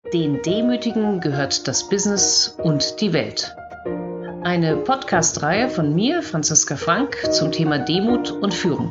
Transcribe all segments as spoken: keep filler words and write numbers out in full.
Den Demütigen gehört das Business und die Welt. Eine Podcast-Reihe von mir, Franziska Frank, zum Thema Demut und Führung.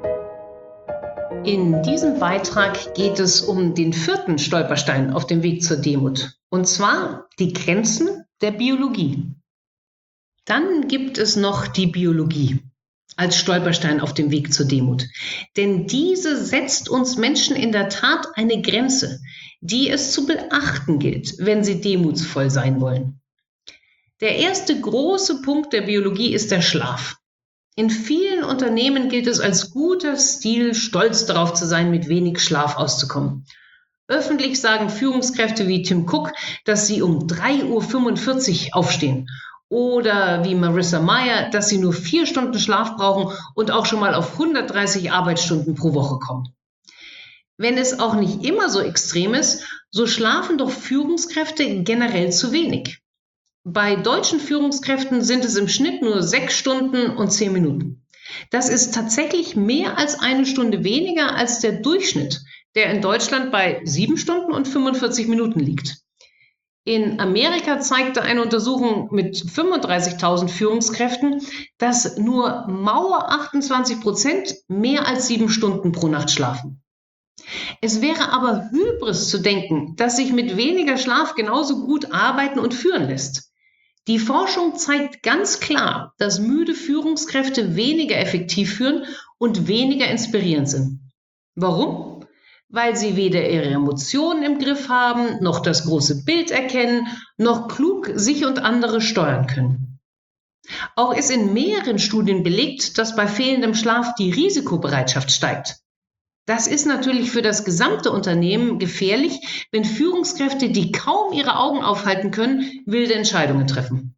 In diesem Beitrag geht es um den vierten Stolperstein auf dem Weg zur Demut, und zwar die Grenzen der Biologie. Dann gibt es noch die Biologie als Stolperstein auf dem Weg zur Demut. Denn diese setzt uns Menschen in der Tat eine Grenze, die es zu beachten gilt, wenn sie demutsvoll sein wollen. Der erste große Punkt der Biologie ist der Schlaf. In vielen Unternehmen gilt es als guter Stil, stolz darauf zu sein, mit wenig Schlaf auszukommen. Öffentlich sagen Führungskräfte wie Tim Cook, dass sie um drei Uhr fünfundvierzig aufstehen. Oder wie Marissa Mayer, dass sie nur vier Stunden Schlaf brauchen und auch schon mal auf hundertdreißig Arbeitsstunden pro Woche kommen. Wenn es auch nicht immer so extrem ist, so schlafen doch Führungskräfte generell zu wenig. Bei deutschen Führungskräften sind es im Schnitt nur sechs Stunden und zehn Minuten. Das ist tatsächlich mehr als eine Stunde weniger als der Durchschnitt, der in Deutschland bei sieben Stunden und fünfundvierzig Minuten liegt. In Amerika zeigte eine Untersuchung mit fünfunddreißigtausend Führungskräften, dass nur maue achtundzwanzig Prozent mehr als sieben Stunden pro Nacht schlafen. Es wäre aber Hybris zu denken, dass sich mit weniger Schlaf genauso gut arbeiten und führen lässt. Die Forschung zeigt ganz klar, dass müde Führungskräfte weniger effektiv führen und weniger inspirierend sind. Warum? Weil sie weder ihre Emotionen im Griff haben, noch das große Bild erkennen, noch klug sich und andere steuern können. Auch ist in mehreren Studien belegt, dass bei fehlendem Schlaf die Risikobereitschaft steigt. Das ist natürlich für das gesamte Unternehmen gefährlich, wenn Führungskräfte, die kaum ihre Augen aufhalten können, wilde Entscheidungen treffen.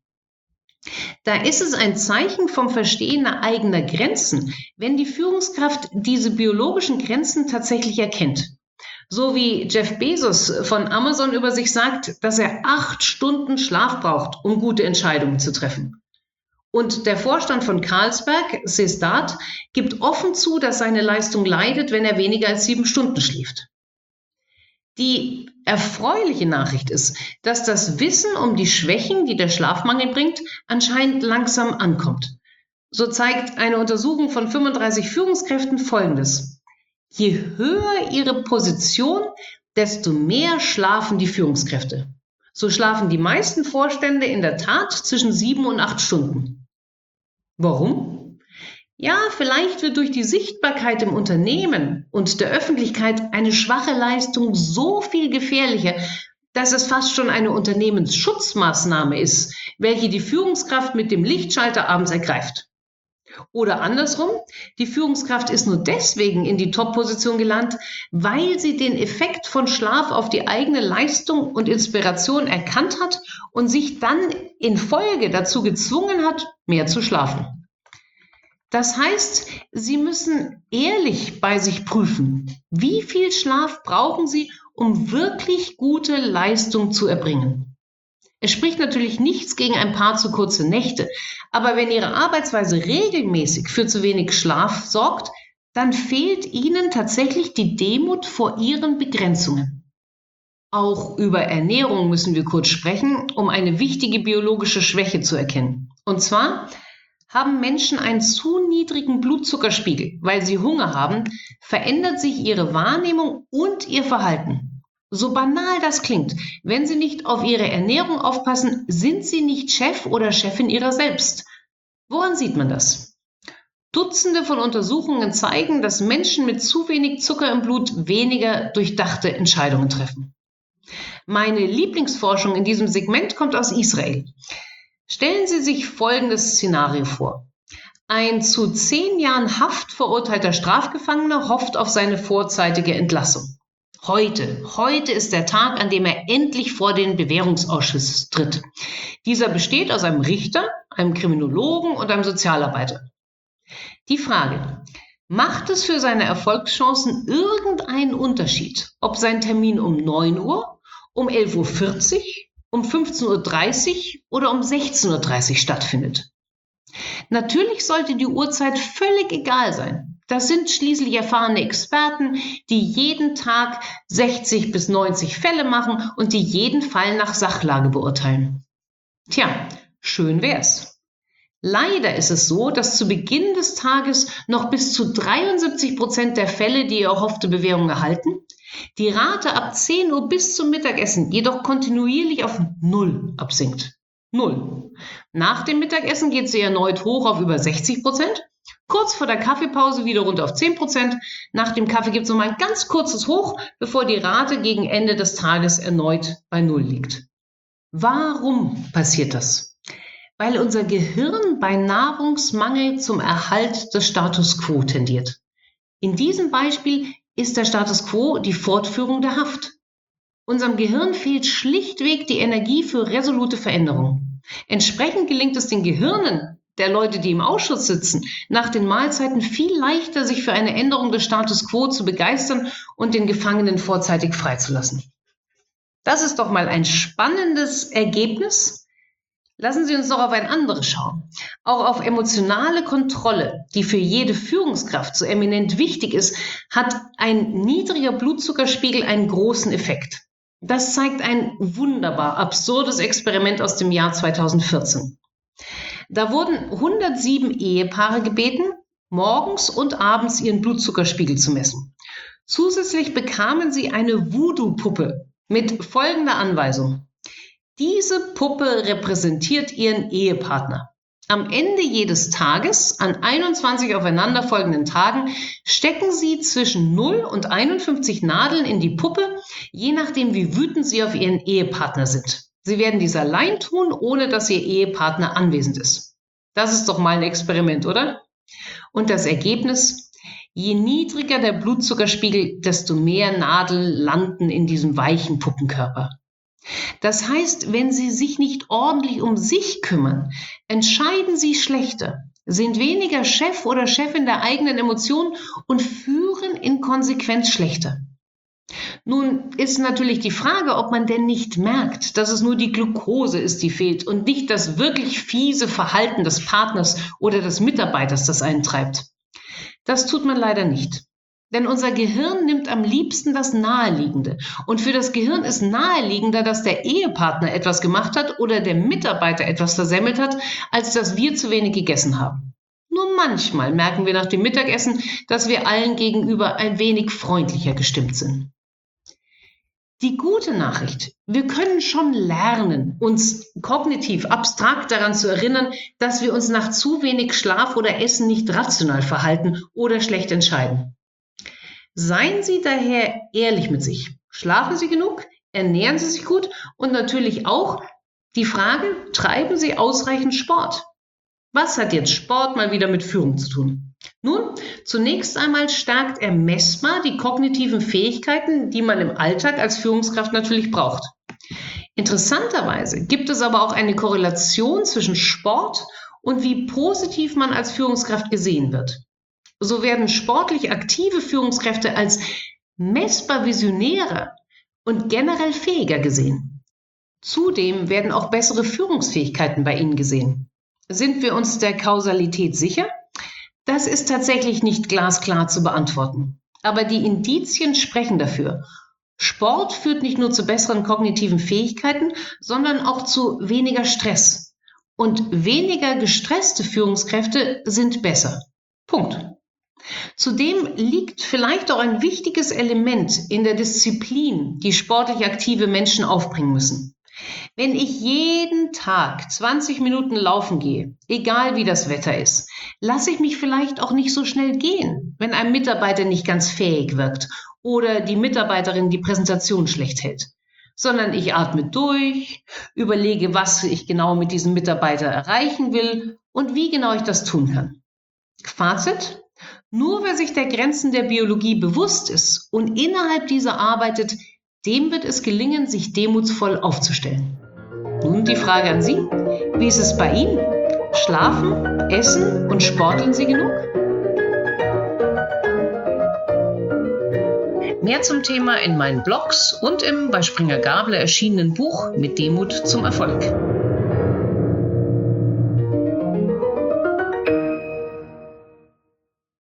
Da ist es ein Zeichen vom Verstehen eigener Grenzen, wenn die Führungskraft diese biologischen Grenzen tatsächlich erkennt. So wie Jeff Bezos von Amazon über sich sagt, dass er acht Stunden Schlaf braucht, um gute Entscheidungen zu treffen. Und der Vorstand von Carlsberg, Sestat, gibt offen zu, dass seine Leistung leidet, wenn er weniger als sieben Stunden schläft. Die erfreuliche Nachricht ist, dass das Wissen um die Schwächen, die der Schlafmangel bringt, anscheinend langsam ankommt. So zeigt eine Untersuchung von fünfunddreißig Führungskräften Folgendes: Je höher ihre Position, desto mehr schlafen die Führungskräfte. So schlafen die meisten Vorstände in der Tat zwischen sieben und acht Stunden. Warum? Ja, vielleicht wird durch die Sichtbarkeit im Unternehmen und der Öffentlichkeit eine schwache Leistung so viel gefährlicher, dass es fast schon eine Unternehmensschutzmaßnahme ist, welche die Führungskraft mit dem Lichtschalter abends ergreift. Oder andersrum, die Führungskraft ist nur deswegen in die Top-Position gelangt, weil sie den Effekt von Schlaf auf die eigene Leistung und Inspiration erkannt hat und sich dann in Folge dazu gezwungen hat, mehr zu schlafen. Das heißt, Sie müssen ehrlich bei sich prüfen, wie viel Schlaf brauchen Sie, um wirklich gute Leistung zu erbringen. Es spricht natürlich nichts gegen ein paar zu kurze Nächte, aber wenn Ihre Arbeitsweise regelmäßig für zu wenig Schlaf sorgt, dann fehlt Ihnen tatsächlich die Demut vor Ihren Begrenzungen. Auch über Ernährung müssen wir kurz sprechen, um eine wichtige biologische Schwäche zu erkennen. Und zwar haben Menschen einen zu niedrigen Blutzuckerspiegel, weil sie Hunger haben, verändert sich ihre Wahrnehmung und ihr Verhalten. So banal das klingt, wenn Sie nicht auf Ihre Ernährung aufpassen, sind Sie nicht Chef oder Chefin Ihrer selbst. Woran sieht man das? Dutzende von Untersuchungen zeigen, dass Menschen mit zu wenig Zucker im Blut weniger durchdachte Entscheidungen treffen. Meine Lieblingsforschung in diesem Segment kommt aus Israel. Stellen Sie sich folgendes Szenario vor. Ein zu zehn Jahren Haft verurteilter Strafgefangener hofft auf seine vorzeitige Entlassung. Heute, heute ist der Tag, an dem er endlich vor den Bewährungsausschuss tritt. Dieser besteht aus einem Richter, einem Kriminologen und einem Sozialarbeiter. Die Frage: Macht es für seine Erfolgschancen irgendeinen Unterschied, ob sein Termin um neun Uhr, um elf Uhr vierzig, um fünfzehn Uhr dreißig oder um sechzehn Uhr dreißig stattfindet? Natürlich sollte die Uhrzeit völlig egal sein. Das sind schließlich erfahrene Experten, die jeden Tag sechzig bis neunzig Fälle machen und die jeden Fall nach Sachlage beurteilen. Tja, schön wär's. Leider ist es so, dass zu Beginn des Tages noch bis zu dreiundsiebzig Prozent der Fälle die erhoffte Bewährung erhalten, die Rate ab zehn Uhr bis zum Mittagessen jedoch kontinuierlich auf Null absinkt. Null. Nach dem Mittagessen geht sie erneut hoch auf über sechzig Prozent, kurz vor der Kaffeepause wieder runter auf zehn Prozent, nach dem Kaffee gibt es nochmal ein ganz kurzes Hoch, bevor die Rate gegen Ende des Tages erneut bei Null liegt. Warum passiert das? Weil unser Gehirn bei Nahrungsmangel zum Erhalt des Status quo tendiert. In diesem Beispiel ist der Status quo die Fortführung der Haft. Unserem Gehirn fehlt schlichtweg die Energie für resolute Veränderung. Entsprechend gelingt es den Gehirnen der Leute, die im Ausschuss sitzen, nach den Mahlzeiten viel leichter, sich für eine Änderung des Status quo zu begeistern und den Gefangenen vorzeitig freizulassen. Das ist doch mal ein spannendes Ergebnis. Lassen Sie uns noch auf ein anderes schauen. Auch auf emotionale Kontrolle, die für jede Führungskraft so eminent wichtig ist, hat ein niedriger Blutzuckerspiegel einen großen Effekt. Das zeigt ein wunderbar absurdes Experiment aus dem Jahr zweitausendvierzehn. Da wurden hundertsieben Ehepaare gebeten, morgens und abends ihren Blutzuckerspiegel zu messen. Zusätzlich bekamen sie eine Voodoo-Puppe mit folgender Anweisung. Diese Puppe repräsentiert ihren Ehepartner. Am Ende jedes Tages, an einundzwanzig aufeinanderfolgenden Tagen, stecken Sie zwischen null und einundfünfzig Nadeln in die Puppe, je nachdem, wie wütend Sie auf Ihren Ehepartner sind. Sie werden dies allein tun, ohne dass Ihr Ehepartner anwesend ist. Das ist doch mal ein Experiment, oder? Und das Ergebnis? Je niedriger der Blutzuckerspiegel, desto mehr Nadeln landen in diesem weichen Puppenkörper. Das heißt, wenn Sie sich nicht ordentlich um sich kümmern, entscheiden Sie schlechter, sind weniger Chef oder Chefin der eigenen Emotionen und führen in Konsequenz schlechter. Nun ist natürlich die Frage, ob man denn nicht merkt, dass es nur die Glucose ist, die fehlt und nicht das wirklich fiese Verhalten des Partners oder des Mitarbeiters, das einen treibt. Das tut man leider nicht. Denn unser Gehirn nimmt am liebsten das Naheliegende. Und für das Gehirn ist naheliegender, dass der Ehepartner etwas gemacht hat oder der Mitarbeiter etwas versemmelt hat, als dass wir zu wenig gegessen haben. Nur manchmal merken wir nach dem Mittagessen, dass wir allen gegenüber ein wenig freundlicher gestimmt sind. Die gute Nachricht: Wir können schon lernen, uns kognitiv abstrakt daran zu erinnern, dass wir uns nach zu wenig Schlaf oder Essen nicht rational verhalten oder schlecht entscheiden. Seien Sie daher ehrlich mit sich. Schlafen Sie genug? Ernähren Sie sich gut? Und natürlich auch die Frage, treiben Sie ausreichend Sport? Was hat jetzt Sport mal wieder mit Führung zu tun? Nun, zunächst einmal stärkt er messbar die kognitiven Fähigkeiten, die man im Alltag als Führungskraft natürlich braucht. Interessanterweise gibt es aber auch eine Korrelation zwischen Sport und wie positiv man als Führungskraft gesehen wird. So werden sportlich aktive Führungskräfte als messbar visionärer und generell fähiger gesehen. Zudem werden auch bessere Führungsfähigkeiten bei ihnen gesehen. Sind wir uns der Kausalität sicher? Das ist tatsächlich nicht glasklar zu beantworten. Aber die Indizien sprechen dafür. Sport führt nicht nur zu besseren kognitiven Fähigkeiten, sondern auch zu weniger Stress. Und weniger gestresste Führungskräfte sind besser. Punkt. Zudem liegt vielleicht auch ein wichtiges Element in der Disziplin, die sportlich aktive Menschen aufbringen müssen. Wenn ich jeden Tag zwanzig Minuten laufen gehe, egal wie das Wetter ist, lasse ich mich vielleicht auch nicht so schnell gehen, wenn ein Mitarbeiter nicht ganz fähig wirkt oder die Mitarbeiterin die Präsentation schlecht hält, sondern ich atme durch, überlege, was ich genau mit diesem Mitarbeiter erreichen will und wie genau ich das tun kann. Fazit: Nur wer sich der Grenzen der Biologie bewusst ist und innerhalb dieser arbeitet, dem wird es gelingen, sich demutsvoll aufzustellen. Nun die Frage an Sie: Wie ist es bei Ihnen? Schlafen, essen und sporteln Sie genug? Mehr zum Thema in meinen Blogs und im bei Springer Gabler erschienenen Buch Mit Demut zum Erfolg.